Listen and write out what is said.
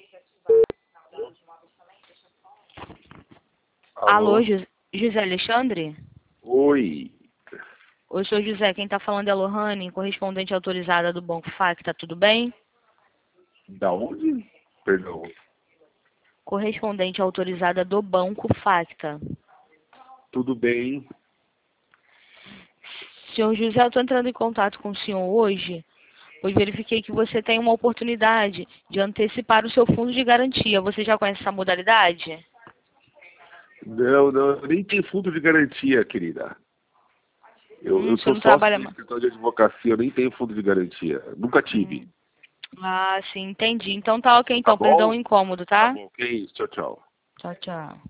Alô? Alô, José Alexandre? Oi. Oi, sou José. Quem está falando é a Lohane, correspondente autorizada do Banco Facta. Tudo bem? Da onde? Perdão. Correspondente autorizada do Banco Facta. Tudo bem? Senhor José, eu estou entrando em contato com o senhor hoje, pois verifiquei que você tem uma oportunidade de antecipar o seu fundo de garantia. Você já conhece essa modalidade? Não, eu nem tenho fundo de garantia, querida. Eu Você sou não sócio trabalha do mais. escritório de advocacia, eu nem tenho fundo de garantia. Nunca tive. Ah, sim, entendi. Então tá ok, Tá então. Perdão o bom? incômodo, Tá tá? bom, que isso. Tchau, tchau. Tchau, tchau.